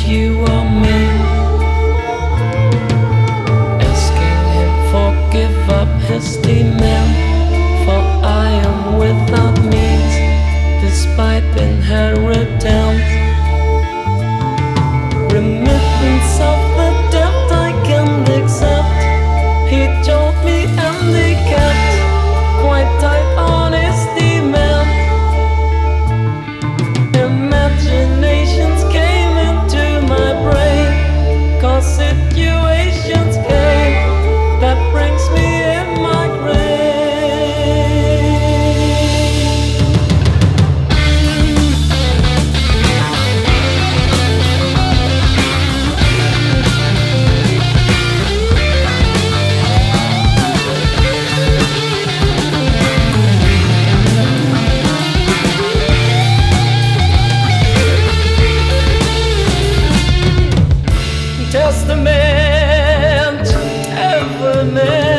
you or me. Asking him forgive up his demand, for I am without means, despite inheritance. Remittance of the debt I can't accept, he told me, and he kept quite tight on his demand. Imaginations came into my brain, cause situations came that brings me in my grave. Testament ever made.